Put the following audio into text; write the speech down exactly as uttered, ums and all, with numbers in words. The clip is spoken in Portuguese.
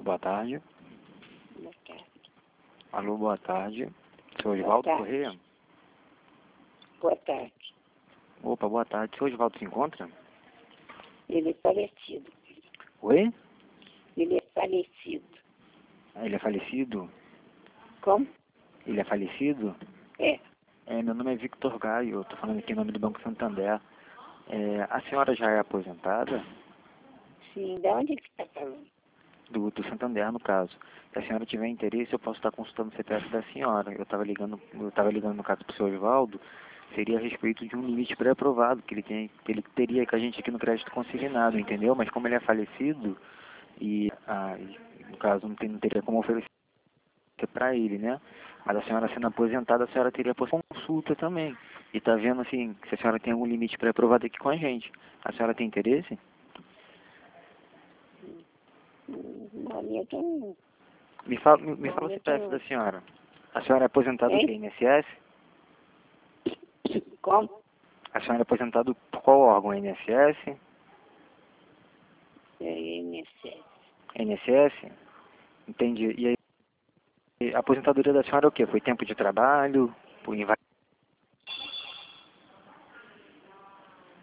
boa tarde. Boa tarde. Alô, boa tarde. Seu Boa Osvaldo tarde. Corrêa? Boa tarde. Opa, boa tarde. Seu Osvaldo se encontra? Ele é falecido. Oi? Ele é falecido. Ah, ele é falecido? Como? Ele é falecido? É. É, meu nome é Victor Gaio, eu tô falando aqui em nome do Banco Santander. É, a senhora já é aposentada? Sim, de onde que está falando? Do, do Santander, no caso. Se a senhora tiver interesse, eu posso estar consultando o C P F da senhora. Eu estava ligando, eu estava ligando no caso para o seu Osvaldo, seria a respeito de um limite pré-aprovado que ele tem, que ele teria com a gente aqui no crédito consignado, entendeu? Mas como ele é falecido e, ah, e, no caso não, tem, não teria como oferecer para ele, né? Mas a senhora sendo aposentada, a senhora teria consulta também. E tá vendo assim, se a senhora tem algum limite pré-aprovado aqui com a gente. A senhora tem interesse? No momento, não. Me fala, me, me No fala o momento, C P F não. da senhora. A senhora é aposentada do Hein? que? I N S S? Como? A senhora é aposentada por qual órgão? I N S S? É I N S S. I N S S? Entendi. E aí, a aposentadoria da senhora é o quê? Foi tempo de trabalho? Por